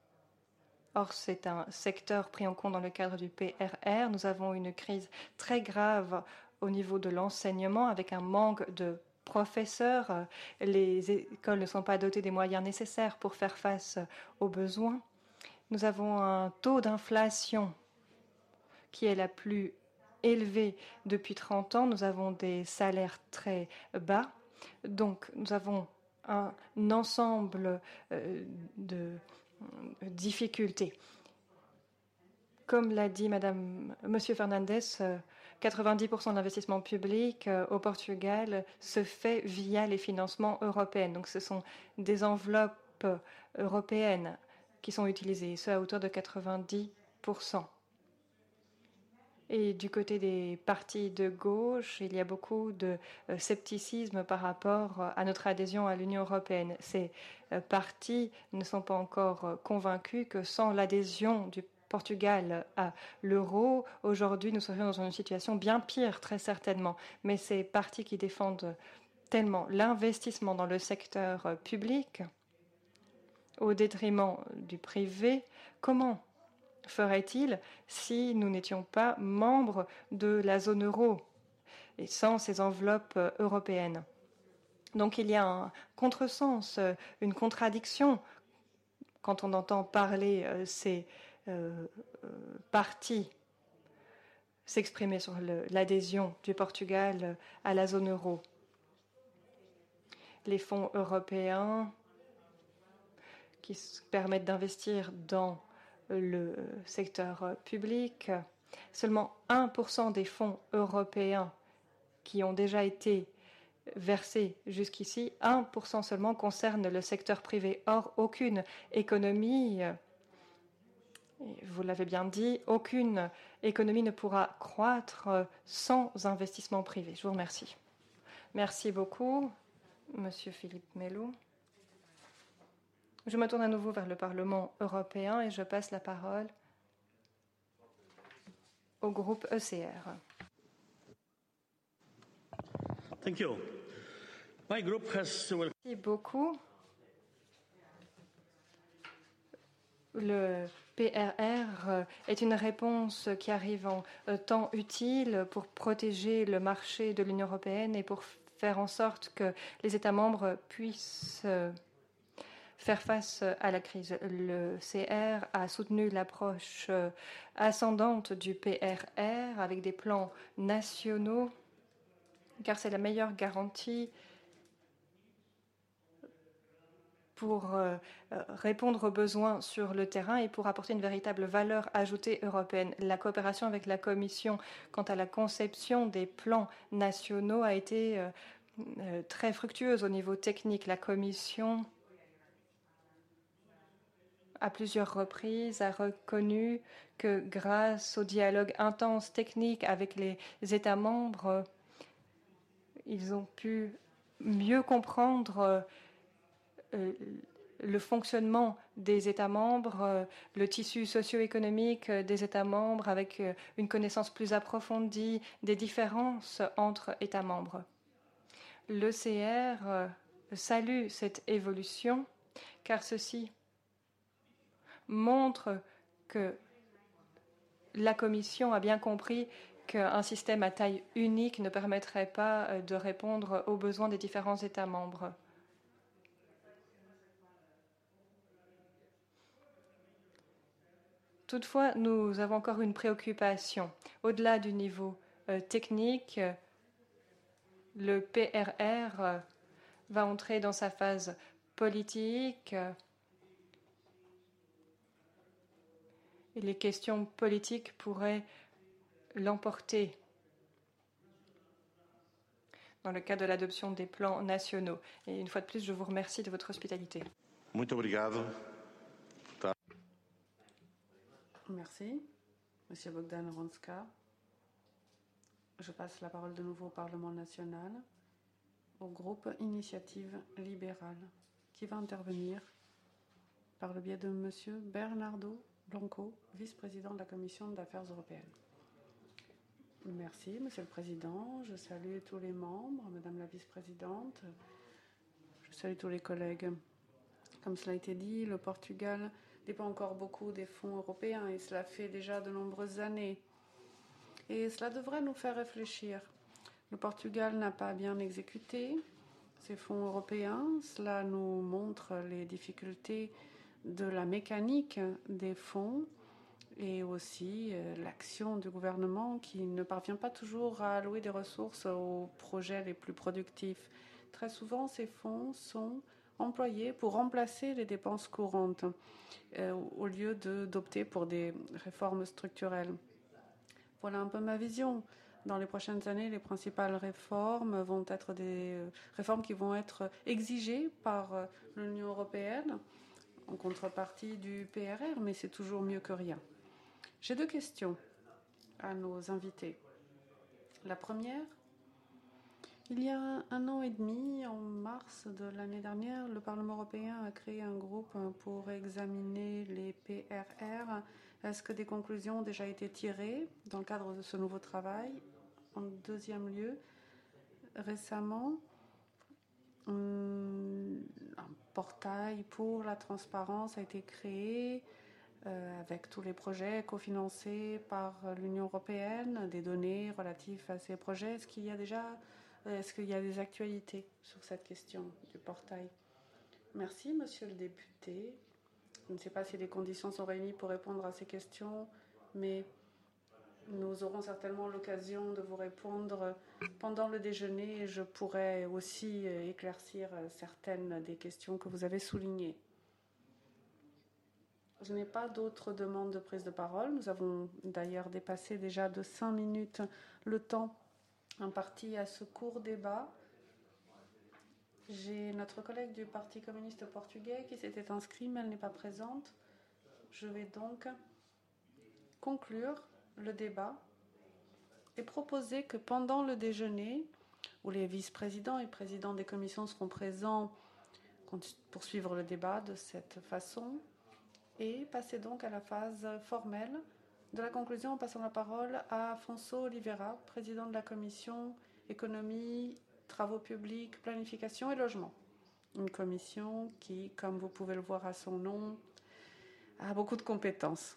Or, c'est un secteur pris en compte dans le cadre du P R R. Nous avons une crise très grave au niveau de l'enseignement, avec un manque de professeurs. Les écoles ne sont pas dotées des moyens nécessaires pour faire face aux besoins. Nous avons un taux d'inflation qui est la plus élevée depuis trente ans. Nous avons des salaires très bas. Donc, nous avons un ensemble de difficultés. Comme l'a dit Madame, Monsieur Fernandez, quatre-vingt-dix pour cent de l'investissement public au Portugal se fait via les financements européens. Donc ce sont des enveloppes européennes qui sont utilisées, ce à hauteur de quatre-vingt-dix pour cent. Et du côté des partis de gauche, il y a beaucoup de scepticisme par rapport à notre adhésion à l'Union européenne. Ces partis ne sont pas encore convaincus que sans l'adhésion du Portugal à l'euro, aujourd'hui nous serions dans une situation bien pire, très certainement. Mais ces partis qui défendent tellement l'investissement dans le secteur public au détriment du privé, comment ferait-il si nous n'étions pas membres de la zone euro et sans ces enveloppes européennes? Donc il y a un contresens, une contradiction quand on entend parler euh, ces euh, euh, partis s'exprimer sur l'adhésion du Portugal à la zone euro. Les fonds européens qui permettent d'investir dans le secteur public. Seulement un pour cent des fonds européens qui ont déjà été versés jusqu'ici, un pour cent seulement concerne le secteur privé. Or, aucune économie, vous l'avez bien dit, aucune économie ne pourra croître sans investissement privé. Je vous remercie. Merci beaucoup, Monsieur Philippe Melo. Je me tourne à nouveau vers le Parlement européen et je passe la parole au groupe E C R. Thank you. My group has... Merci beaucoup. Le P R R est une réponse qui arrive en temps utile pour protéger le marché de l'Union européenne et pour faire en sorte que les États membres puissent faire face à la crise. Le C R a soutenu l'approche ascendante du P R R avec des plans nationaux, car c'est la meilleure garantie pour euh, répondre aux besoins sur le terrain et pour apporter une véritable valeur ajoutée européenne. La coopération avec la Commission quant à la conception des plans nationaux a été euh, euh, très fructueuse au niveau technique. La Commission, à plusieurs reprises, a reconnu que grâce au dialogue intense technique avec les États membres, ils ont pu mieux comprendre euh, le fonctionnement des États membres, euh, le tissu socio-économique des États membres, avec euh, une connaissance plus approfondie des différences entre États membres. L'E C R euh, salue cette évolution, car ceci montre que la Commission a bien compris qu'un système à taille unique ne permettrait pas de répondre aux besoins des différents États membres. Toutefois, nous avons encore une préoccupation. Au-delà du niveau euh, technique, le P R R euh, va entrer dans sa phase politique euh, et les questions politiques pourraient l'emporter dans le cadre de l'adoption des plans nationaux. Et une fois de plus, je vous remercie de votre hospitalité. Muito obrigado. Merci, Monsieur Bogdan Ronska. Je passe la parole de nouveau au Parlement national, au groupe Initiative libérale, qui va intervenir par le biais de Monsieur Bernardo Blanco, vice-président de la Commission d'affaires européennes. Merci, Monsieur le Président. Je salue tous les membres, Madame la vice-présidente. Je salue tous les collègues. Comme cela a été dit, le Portugal dépend encore beaucoup des fonds européens et cela fait déjà de nombreuses années. Et cela devrait nous faire réfléchir. Le Portugal n'a pas bien exécuté ces fonds européens. Cela nous montre les difficultés de la mécanique des fonds et aussi euh, l'action du gouvernement qui ne parvient pas toujours à allouer des ressources aux projets les plus productifs. Très souvent, ces fonds sont employés pour remplacer les dépenses courantes euh, au lieu d'opter pour des réformes structurelles. Voilà un peu ma vision. Dans les prochaines années, les principales réformes vont être des euh, réformes qui vont être exigées par euh, l'Union européenne en contrepartie du P R R, mais c'est toujours mieux que rien. J'ai deux questions à nos invités. La première, il y a un an et demi, en mars de l'année dernière, le Parlement européen a créé un groupe pour examiner les P R R. Est-ce que des conclusions ont déjà été tirées dans le cadre de ce nouveau travail? En deuxième lieu, récemment, un portail pour la transparence a été créé euh, avec tous les projets cofinancés par l'Union européenne, des données relatives à ces projets. Est-ce qu'il y a déjà Est-ce qu'il y a des actualités sur cette question du portail? Merci, monsieur le député. Je ne sais pas si les conditions sont réunies pour répondre à ces questions, mais nous aurons certainement l'occasion de vous répondre pendant le déjeuner et je pourrai aussi éclaircir certaines des questions que vous avez soulignées. Je n'ai pas d'autres demandes de prise de parole. Nous avons d'ailleurs dépassé déjà de cinq minutes le temps imparti à ce court débat. J'ai notre collègue du Parti communiste portugais qui s'était inscrit, mais elle n'est pas présente. Je vais donc conclure le débat et proposer que pendant le déjeuner, où les vice-présidents et présidents des commissions seront présents pour suivre le débat de cette façon, et passer donc à la phase formelle de la conclusion en passant la parole à Afonso Oliveira, président de la commission économie, travaux publics, planification et logement. Une commission qui, comme vous pouvez le voir à son nom, a beaucoup de compétences.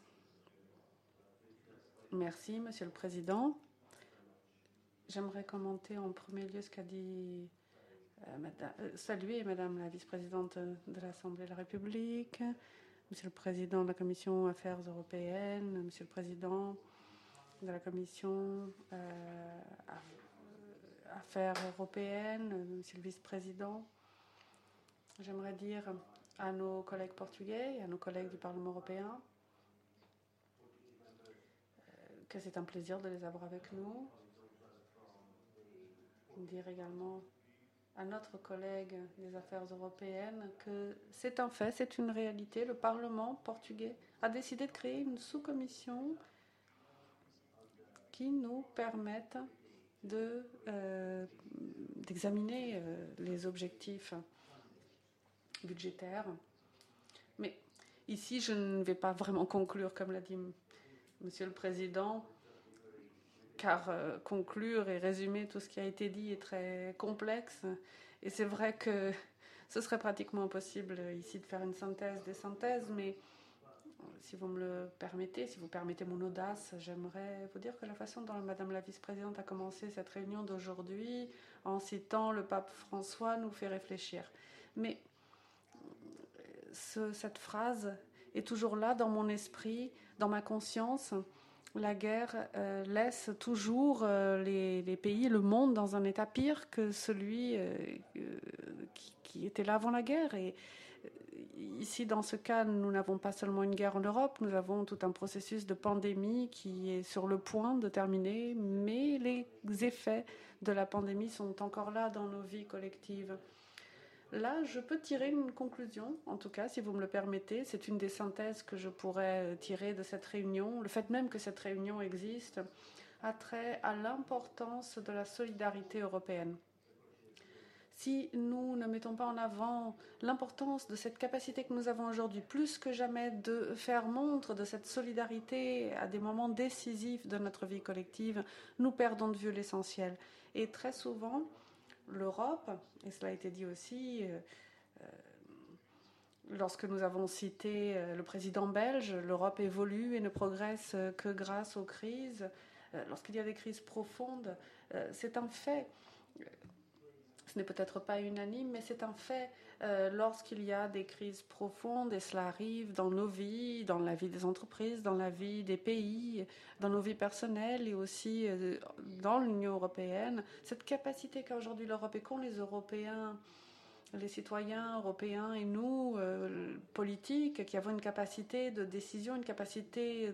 Merci, Monsieur le Président. J'aimerais commenter en premier lieu ce qu'a dit, euh, madame, euh, saluer Madame la vice-présidente de l'Assemblée de la République, Monsieur le Président de la Commission Affaires européennes, Monsieur le Président de la Commission euh, Affaires européennes, Monsieur le Vice-président. J'aimerais dire à nos collègues portugais et à nos collègues du Parlement européen que c'est un plaisir de les avoir avec nous. Dire également à notre collègue des affaires européennes que c'est un fait, c'est une réalité. Le Parlement portugais a décidé de créer une sous-commission qui nous permette de, euh, d'examiner euh, les objectifs budgétaires. Mais ici, je ne vais pas vraiment conclure, comme l'a dit Monsieur le Président, car euh, conclure et résumer tout ce qui a été dit est très complexe. Et c'est vrai que ce serait pratiquement impossible ici de faire une synthèse des synthèses, mais si vous me le permettez, si vous permettez mon audace, j'aimerais vous dire que la façon dont Madame la vice-présidente a commencé cette réunion d'aujourd'hui, en citant le pape François, nous fait réfléchir. Mais ce, cette phrase est toujours là dans mon esprit, dans ma conscience. La guerre euh, laisse toujours euh, les, les pays, le monde, dans un état pire que celui euh, euh, qui, qui était là avant la guerre. Et euh, ici, dans ce cas, nous n'avons pas seulement une guerre en Europe, nous avons tout un processus de pandémie qui est sur le point de terminer, mais les effets de la pandémie sont encore là dans nos vies collectives. Là, je peux tirer une conclusion, en tout cas, si vous me le permettez. C'est une des synthèses que je pourrais tirer de cette réunion. Le fait même que cette réunion existe a trait à l'importance de la solidarité européenne. Si nous ne mettons pas en avant l'importance de cette capacité que nous avons aujourd'hui, plus que jamais, de faire montre de cette solidarité à des moments décisifs de notre vie collective, nous perdons de vue l'essentiel. Et très souvent, l'Europe, et cela a été dit aussi, euh, euh, lorsque nous avons cité euh, le président belge, l'Europe évolue et ne progresse euh, que grâce aux crises. Euh, lorsqu'il y a des crises profondes, euh, c'est un fait. Ce n'est peut-être pas unanime, mais c'est un fait. Euh, lorsqu'il y a des crises profondes, et cela arrive dans nos vies, dans la vie des entreprises, dans la vie des pays, dans nos vies personnelles et aussi euh, dans l'Union européenne, cette capacité qu'a aujourd'hui l'Europe et qu'ont les Européens, les citoyens européens et nous, euh, politiques, qui avons une capacité de décision, une capacité,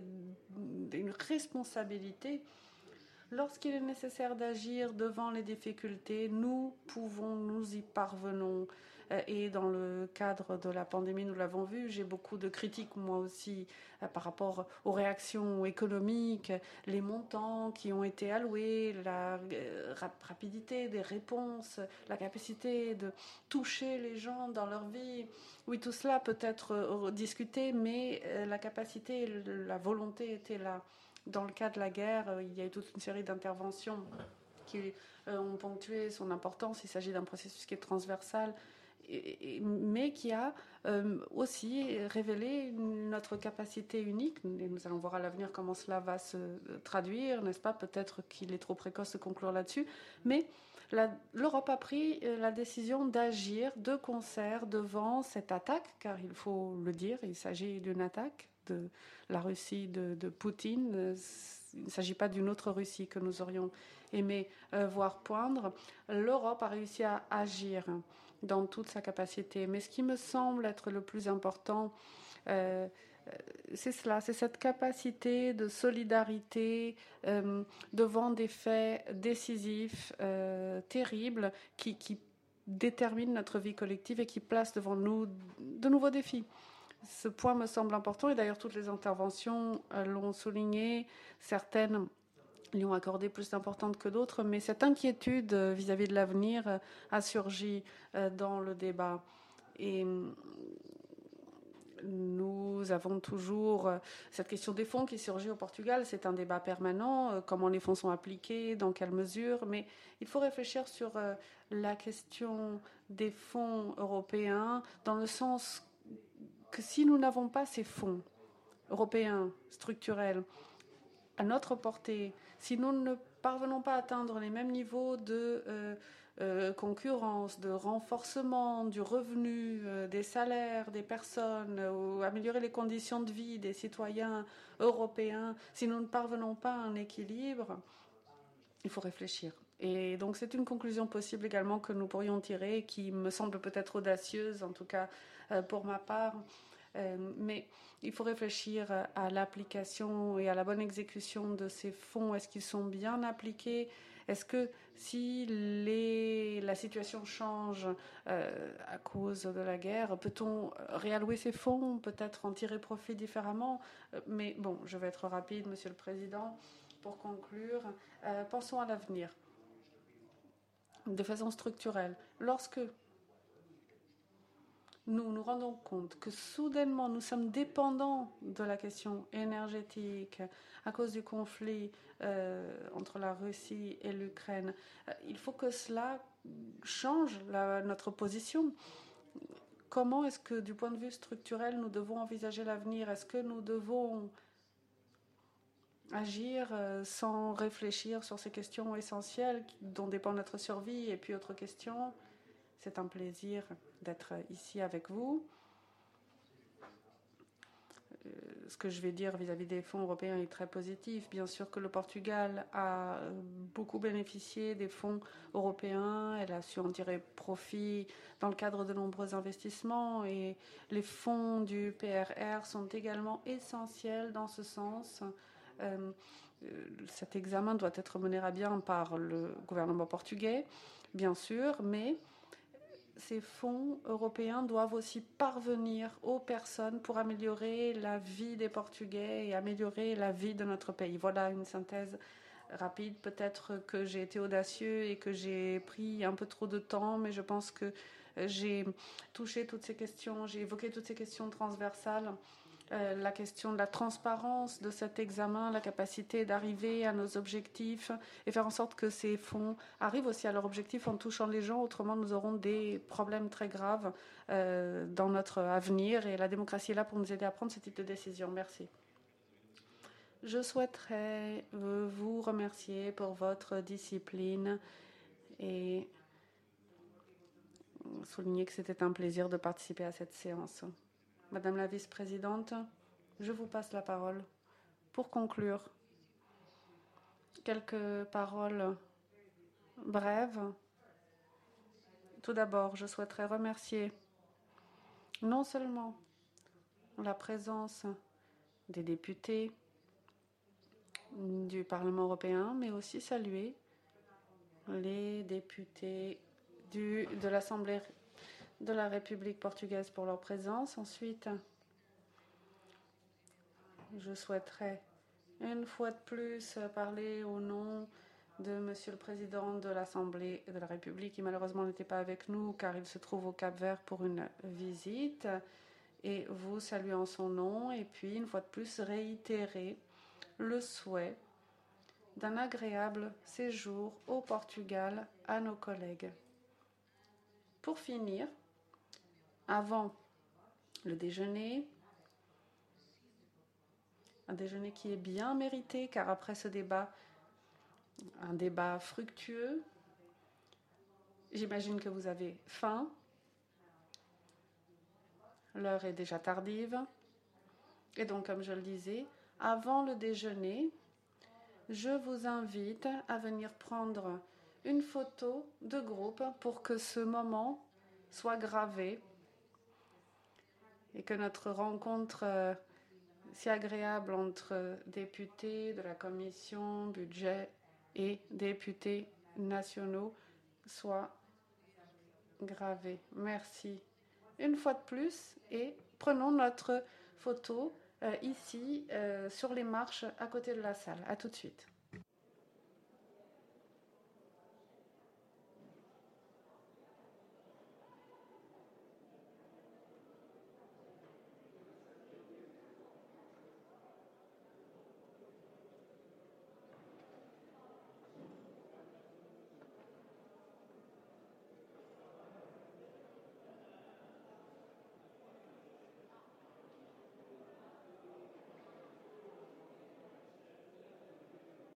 une responsabilité. Lorsqu'il est nécessaire d'agir devant les difficultés, nous pouvons, nous y parvenons. Et dans le cadre de la pandémie, nous l'avons vu, j'ai beaucoup de critiques, moi aussi, par rapport aux réactions économiques, les montants qui ont été alloués, la rapidité des réponses, la capacité de toucher les gens dans leur vie. Oui, tout cela peut être discuté, mais la capacité, la volonté était là. Dans le cas de la guerre, il y a eu toute une série d'interventions qui ont ponctué son importance. Il s'agit d'un processus qui est transversal, et, et, mais qui a euh, aussi révélé notre capacité unique. Et nous allons voir à l'avenir comment cela va se traduire, n'est-ce pas? Peut-être qu'il est trop précoce de conclure là-dessus. Mais l'Europe a pris la décision d'agir de concert devant cette attaque, car il faut le dire, il s'agit d'une attaque de la Russie de, de Poutine. Il ne s'agit pas d'une autre Russie que nous aurions aimé euh, voir poindre. L'Europe a réussi à agir dans toute sa capacité. Mais ce qui me semble être le plus important, euh, c'est cela, c'est cette capacité de solidarité euh, devant des faits décisifs, euh, terribles, qui, qui déterminent notre vie collective et qui placent devant nous de nouveaux défis. Ce point me semble important et d'ailleurs toutes les interventions l'ont souligné. Certaines lui ont accordé plus d'importance que d'autres, mais cette inquiétude vis-à-vis de l'avenir a surgi dans le débat. Et nous avons toujours cette question des fonds qui surgit au Portugal. C'est un débat permanent, comment les fonds sont appliqués, dans quelle mesure. Mais il faut réfléchir sur la question des fonds européens dans le sens que si nous n'avons pas ces fonds européens, structurels, à notre portée, si nous ne parvenons pas à atteindre les mêmes niveaux de euh, euh, concurrence, de renforcement du revenu, euh, des salaires des personnes, ou améliorer les conditions de vie des citoyens européens, si nous ne parvenons pas à un équilibre, il faut réfléchir. Et donc c'est une conclusion possible également que nous pourrions tirer, qui me semble peut-être audacieuse, en tout cas euh, pour ma part. Euh, mais il faut réfléchir à l'application et à la bonne exécution de ces fonds. Est-ce qu'ils sont bien appliqués? Est-ce que si les, la situation change euh, à cause de la guerre, peut-on réallouer ces fonds, peut-être en tirer profit différemment? euh, Mais bon, je vais être rapide, Monsieur le Président, pour conclure. Euh, pensons à l'avenir, de façon structurelle. Lorsque nous nous rendons compte que soudainement nous sommes dépendants de la question énergétique à cause du conflit euh, entre la Russie et l'Ukraine, euh, il faut que cela change la, notre position. comment est-ce que, du point de vue structurel, nous devons envisager l'avenir? Est-ce que nous devons agir euh, sans réfléchir sur ces questions essentielles dont dépend notre survie? Et puis, autre question, c'est un plaisir d'être ici avec vous. Euh, ce que je vais dire vis-à-vis des fonds européens est très positif. Bien sûr que le Portugal a beaucoup bénéficié des fonds européens. Elle a su en tirer profit dans le cadre de nombreux investissements. Et les fonds du P R R sont également essentiels dans ce sens. Euh, cet examen doit être mené à bien par le gouvernement portugais, bien sûr, mais ces fonds européens doivent aussi parvenir aux personnes pour améliorer la vie des Portugais et améliorer la vie de notre pays. Voilà une synthèse rapide. Peut-être que j'ai été audacieux et que j'ai pris un peu trop de temps, mais je pense que j'ai touché toutes ces questions, j'ai évoqué toutes ces questions transversales. Euh, la question de la transparence de cet examen, la capacité d'arriver à nos objectifs et faire en sorte que ces fonds arrivent aussi à leurs objectifs en touchant les gens. Autrement, nous aurons des problèmes très graves euh, dans notre avenir et la démocratie est là pour nous aider à prendre ce type de décision. Merci. Je souhaiterais euh, vous remercier pour votre discipline et souligner que c'était un plaisir de participer à cette séance. Madame la vice-présidente, je vous passe la parole. Pour conclure, quelques paroles brèves. Tout d'abord, je souhaiterais remercier non seulement la présence des députés du Parlement européen, mais aussi saluer les députés du, de l'Assemblée de la République portugaise pour leur présence. Ensuite, je souhaiterais une fois de plus parler au nom de Monsieur le Président de l'Assemblée de la République, qui malheureusement n'était pas avec nous car il se trouve au Cap-Vert pour une visite, et vous saluer en son nom, et puis une fois de plus réitérer le souhait d'un agréable séjour au Portugal à nos collègues. Pour finir, avant le déjeuner, un déjeuner qui est bien mérité, car après ce débat, un débat fructueux, j'imagine que vous avez faim. L'heure est déjà tardive. Et donc, comme je le disais, avant le déjeuner, je vous invite à venir prendre une photo de groupe pour que ce moment soit gravé et que notre rencontre euh, si agréable entre députés de la commission budget et députés nationaux soit gravée. Merci une fois de plus et prenons notre photo euh, ici euh, sur les marches à côté de la salle. À tout de suite.